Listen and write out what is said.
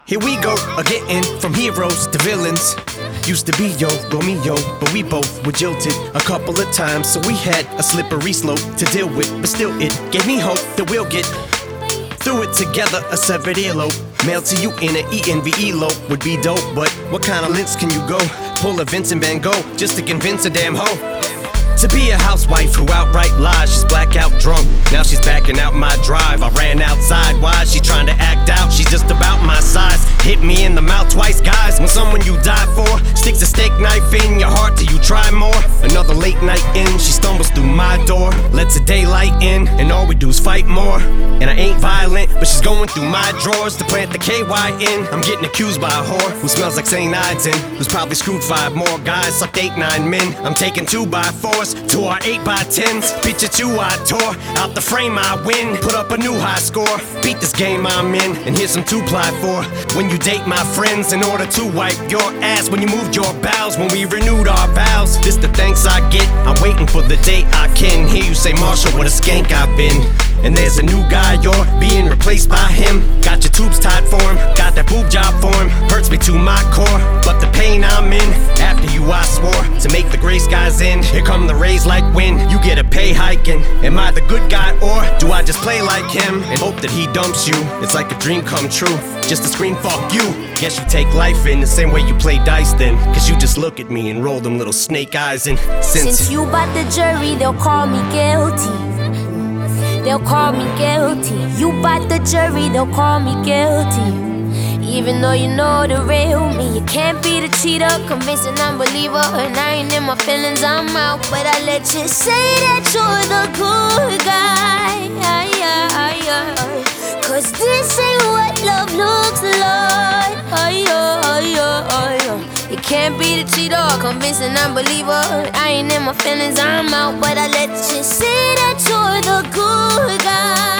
Here we go, getting from heroes to villains. Used to be yo, Romeo, but we both were jilted a couple of times, so we had a slippery slope to deal with. But still, it gave me hope that we'll get through it together. A severed earlobe, mailed to you in an ENVE lope would be dope. But what kind of lengths can you go? Pull a Vincent Van Gogh just to convince a damn hoe to be a housewife who outright lies. She's blackout drunk, now she's backing out my drive. I ran outside, why is she trying to act out? She's just about my size, hit me in the mouth twice, guys. When someone you die for sticks a steak knife in your heart, do you try more? Another late night in, she stumbles through my door, lets the daylight in, and all we do is fight more. And I ain't violent, but she's going through my drawers to plant the KY in. I'm getting accused by a whore who smells like St. Ides and who's probably screwed 5 more guys, sucked 8, 9 men. I'm taking 2x4s to our 8x10s. Picture 2 I tore out the frame, I win. Put up a new high score, beat this game I'm in, and here's some 2-ply for when you date my friends in order to wipe your ass. When you moved your bowels, when we renewed our vows. This the thanks I get, I'm waiting for the day I can hear you say, Marshall, what a skank I've been. And there's a new guy, you're being replaced by him. Got your tubes tied for him, got that boob job for him. Hurts me to my core, but the pain I'm in. After you I swore to make the gray skies end. Here come the rays like wind, you get a pay hiking. Am I the good guy or do I just play like him and hope that he dumps you? It's like a dream come true, just to scream fuck you. Guess you take life in the same way you play dice then, cause you just look at me and roll them little snake eyes. And since you bought the jury, they'll call me guilty. They'll call me guilty. You bought the jury, they'll call me guilty. Even though you know the real me, you can't be the cheater, convincing unbeliever. And I ain't in my feelings, I'm out. But I let you say that you're the good guy. Cause this ain't what love looks like. You can't be the cheater, convincing unbeliever. I ain't in my feelings, I'm out. But I let you say that you're the good guy.